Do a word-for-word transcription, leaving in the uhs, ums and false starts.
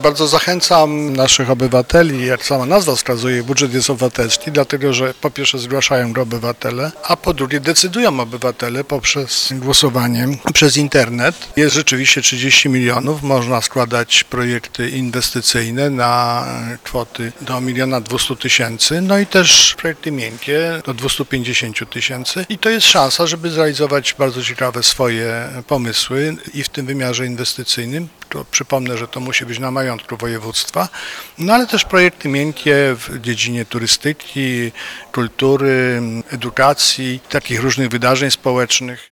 Bardzo zachęcam naszych obywateli, jak sama nazwa wskazuje, budżet jest obywatelski, dlatego że po pierwsze zgłaszają go obywatele, a po drugie decydują obywatele poprzez głosowanie przez internet. Jest rzeczywiście trzydzieści milionów, można składać projekty inwestycyjne na kwoty do miliona dwieście tysięcy, no i też projekty miękkie do dwieście pięćdziesiąt tysięcy i to jest szansa, żeby zrealizować bardzo ciekawe swoje pomysły i w tym wymiarze inwestycyjnym. To przypomnę, że to musi być na majątku województwa, no ale też projekty miękkie w dziedzinie turystyki, kultury, edukacji, takich różnych wydarzeń społecznych.